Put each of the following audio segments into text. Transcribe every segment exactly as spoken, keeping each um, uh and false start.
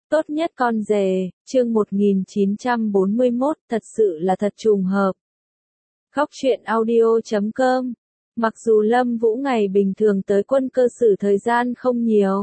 Tốt nhất con rể, chương một nghìn chín trăm bốn mươi mốt, thật sự là thật trùng hợp. Góc truyện audio chấm com. Mặc dù Lâm Vũ ngày bình thường tới quân cơ sử thời gian không nhiều,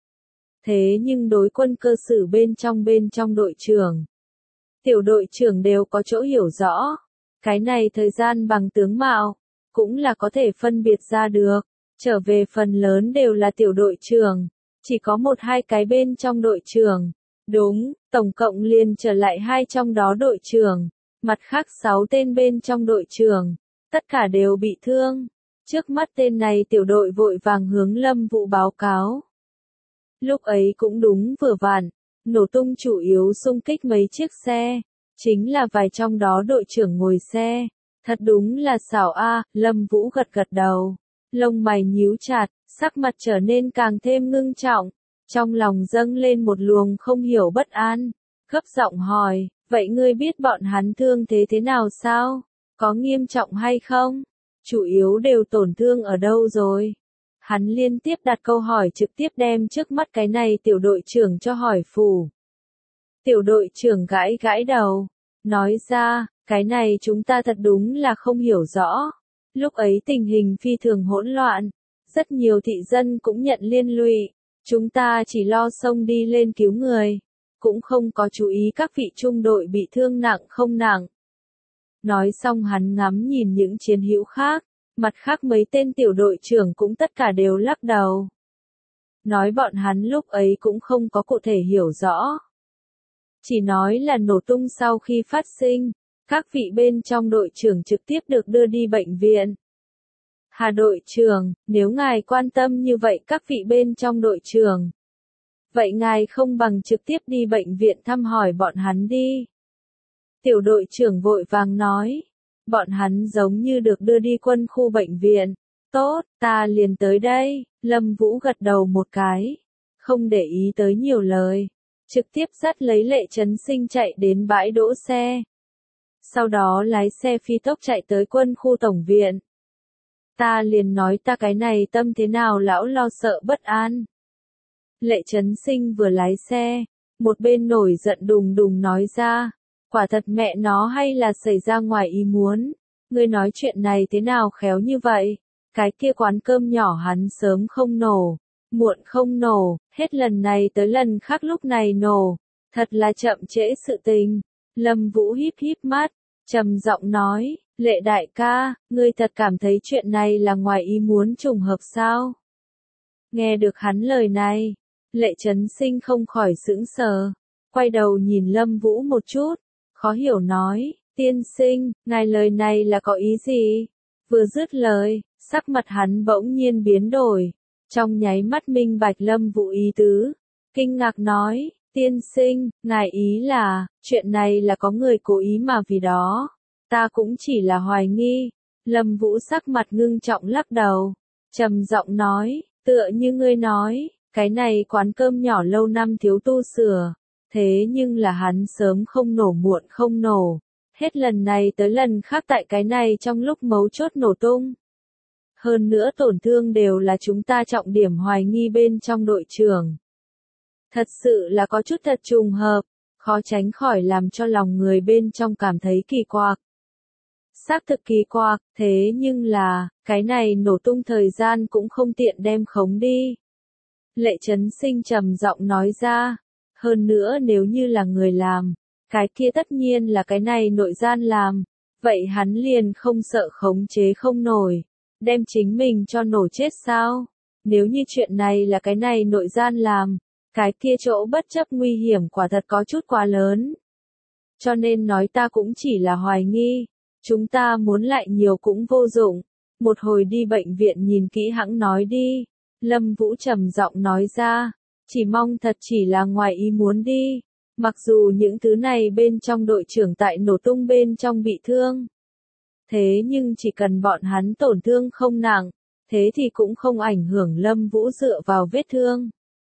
thế nhưng đối quân cơ sử bên trong bên trong đội trưởng, tiểu đội trưởng đều có chỗ hiểu rõ. Cái này thời gian bằng tướng mạo, cũng là có thể phân biệt ra được. Trở về phần lớn đều là tiểu đội trưởng, chỉ có một hai cái bên trong đội trưởng. Đúng, tổng cộng liền trở lại hai trong đó đội trưởng, mặt khác sáu tên bên trong đội trưởng, tất cả đều bị thương. Trước mắt tên này tiểu đội vội vàng hướng Lâm Vũ báo cáo. Lúc ấy cũng đúng vừa vặn, nổ tung chủ yếu xung kích mấy chiếc xe, chính là vài trong đó đội trưởng ngồi xe. Thật đúng là xảo a, Lâm Vũ gật gật đầu, lông mày nhíu chặt, sắc mặt trở nên càng thêm ngưng trọng, trong lòng dâng lên một luồng không hiểu bất an, gấp giọng hỏi, vậy ngươi biết bọn hắn thương thế thế nào sao? Có nghiêm trọng hay không? Chủ yếu đều tổn thương ở đâu rồi? Hắn liên tiếp đặt câu hỏi trực tiếp đem trước mắt cái này tiểu đội trưởng cho hỏi phủ. Tiểu đội trưởng gãi gãi đầu, nói ra, cái này chúng ta thật đúng là không hiểu rõ. Lúc ấy tình hình phi thường hỗn loạn, rất nhiều thị dân cũng nhận liên lụy, chúng ta chỉ lo xông đi lên cứu người, cũng không có chú ý các vị trung đội bị thương nặng không nặng. Nói xong hắn ngắm nhìn những chiến hữu khác, mặt khác mấy tên tiểu đội trưởng cũng tất cả đều lắc đầu. Nói bọn hắn lúc ấy cũng không có cụ thể hiểu rõ. Chỉ nói là nổ tung sau khi phát sinh, các vị bên trong đội trưởng trực tiếp được đưa đi bệnh viện. Hà đội trưởng, nếu ngài quan tâm như vậy các vị bên trong đội trưởng, vậy ngài không bằng trực tiếp đi bệnh viện thăm hỏi bọn hắn đi. Tiểu đội trưởng vội vàng nói, bọn hắn giống như được đưa đi quân khu bệnh viện. Tốt, ta liền tới đây. Lâm Vũ gật đầu một cái, không để ý tới nhiều lời, trực tiếp dắt lấy Lệ Chấn Sinh chạy đến bãi đỗ xe. Sau đó lái xe phi tốc chạy tới quân khu tổng viện. Ta liền nói ta cái này tâm thế nào lão lo sợ bất an. Lệ Chấn Sinh vừa lái xe, một bên nổi giận đùng đùng nói ra, quả thật mẹ nó hay là xảy ra ngoài ý muốn, ngươi nói chuyện này thế nào khéo như vậy, cái kia quán cơm nhỏ hắn sớm không nổ, muộn không nổ, hết lần này tới lần khác lúc này nổ, thật là chậm trễ sự tình. Lâm Vũ híp híp mắt, trầm giọng nói, Lệ đại ca, ngươi thật cảm thấy chuyện này là ngoài ý muốn trùng hợp sao? Nghe được hắn lời này, Lệ Chấn Sinh không khỏi sững sờ, quay đầu nhìn Lâm Vũ một chút, khó hiểu nói, tiên sinh, ngài lời này là có ý gì? Vừa dứt lời, sắc mặt hắn bỗng nhiên biến đổi, trong nháy mắt minh bạch Lâm Vũ ý tứ, kinh ngạc nói, tiên sinh, ngài ý là, chuyện này là có người cố ý mà vì đó, ta cũng chỉ là hoài nghi. Lâm Vũ sắc mặt ngưng trọng lắc đầu, trầm giọng nói, tựa như ngươi nói, cái này quán cơm nhỏ lâu năm thiếu tu sửa, thế nhưng là hắn sớm không nổ muộn không nổ, hết lần này tới lần khác tại cái này trong lúc mấu chốt nổ tung. Hơn nữa tổn thương đều là chúng ta trọng điểm hoài nghi bên trong đội trưởng. Thật sự là có chút thật trùng hợp, khó tránh khỏi làm cho lòng người bên trong cảm thấy kỳ quặc. Xác thực kỳ quặc, thế nhưng là, cái này nổ tung thời gian cũng không tiện đem khống đi. Lệ Chấn Sinh trầm giọng nói ra, hơn nữa nếu như là người làm, cái kia tất nhiên là cái này nội gian làm, vậy hắn liền không sợ khống chế không nổi, đem chính mình cho nổ chết sao? Nếu như chuyện này là cái này nội gian làm, cái kia chỗ bất chấp nguy hiểm quả thật có chút quá lớn. Cho nên nói ta cũng chỉ là hoài nghi, chúng ta muốn lại nhiều cũng vô dụng, một hồi đi bệnh viện nhìn kỹ hãng nói đi. Lâm Vũ trầm giọng nói ra, chỉ mong thật chỉ là ngoài ý muốn đi, mặc dù những thứ này bên trong đội trưởng tại nổ tung bên trong bị thương. Thế nhưng chỉ cần bọn hắn tổn thương không nặng, thế thì cũng không ảnh hưởng Lâm Vũ dựa vào vết thương.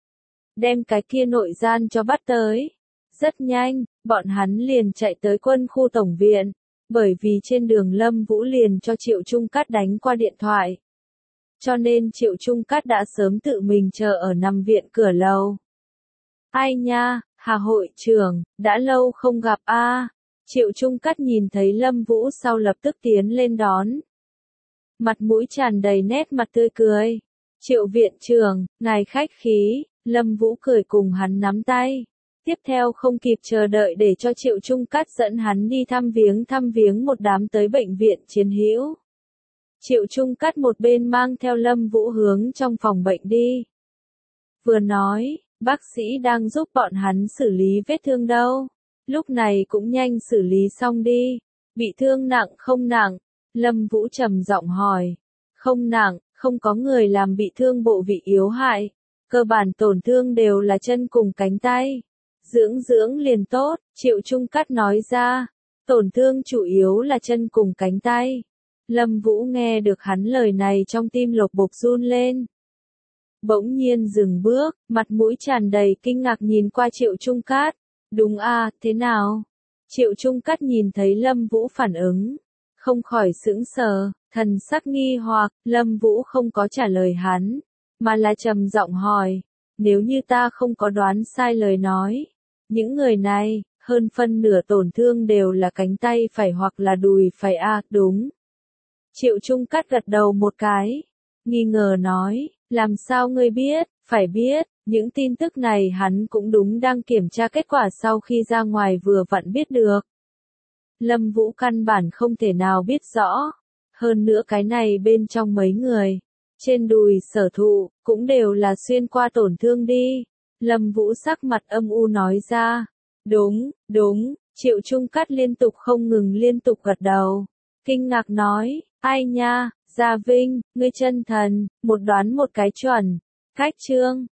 Đem cái kia nội gian cho bắt tới. Rất nhanh, bọn hắn liền chạy tới quân khu tổng viện, bởi vì trên đường Lâm Vũ liền cho Triệu Trung Cát đánh qua điện thoại. Cho nên Triệu Trung Cát đã sớm tự mình chờ ở nằm viện cửa lầu. Ai nha, Hà hội trưởng, đã lâu không gặp a. Triệu Trung Cắt nhìn thấy Lâm Vũ sau lập tức tiến lên đón. Mặt mũi tràn đầy nét mặt tươi cười. Triệu viện trưởng, ngài khách khí, Lâm Vũ cười cùng hắn nắm tay. Tiếp theo không kịp chờ đợi để cho Triệu Trung Cắt dẫn hắn đi thăm viếng thăm viếng một đám tới bệnh viện chiến hữu. Triệu Trung Cắt một bên mang theo Lâm Vũ hướng trong phòng bệnh đi. Vừa nói, bác sĩ đang giúp bọn hắn xử lý vết thương đâu. Lúc này cũng nhanh xử lý xong đi. Bị thương nặng không nặng? Lâm Vũ trầm giọng hỏi. Không nặng, không có người làm bị thương bộ vị yếu hại. Cơ bản tổn thương đều là chân cùng cánh tay. Dưỡng dưỡng liền tốt, Triệu Trung Cắt nói ra. Tổn thương chủ yếu là chân cùng cánh tay. Lâm Vũ nghe được hắn lời này trong tim lộc bộc run lên. Bỗng nhiên dừng bước, mặt mũi tràn đầy kinh ngạc nhìn qua Triệu Trung Cắt. Đúng à, thế nào? Triệu Trung Cắt nhìn thấy Lâm Vũ phản ứng. Không khỏi sững sờ, thần sắc nghi hoặc, Lâm Vũ không có trả lời hắn. Mà là trầm giọng hỏi. Nếu như ta không có đoán sai lời nói. Những người này, hơn phân nửa tổn thương đều là cánh tay phải hoặc là đùi phải à, đúng. Triệu Trung Cắt gật đầu một cái. Nghi ngờ nói, làm sao ngươi biết, phải biết, những tin tức này hắn cũng đúng đang kiểm tra kết quả sau khi ra ngoài vừa vặn biết được. Lâm Vũ căn bản không thể nào biết rõ. Hơn nữa cái này bên trong mấy người, trên đùi Sở Thụ, cũng đều là xuyên qua tổn thương đi. Lâm Vũ sắc mặt âm u nói ra. Đúng, đúng, Triệu Trung Cắt liên tục không ngừng liên tục gật đầu. Kinh ngạc nói, ai nha, Gia Vinh, ngươi chân thần, một đoán một cái chuẩn. Cách chương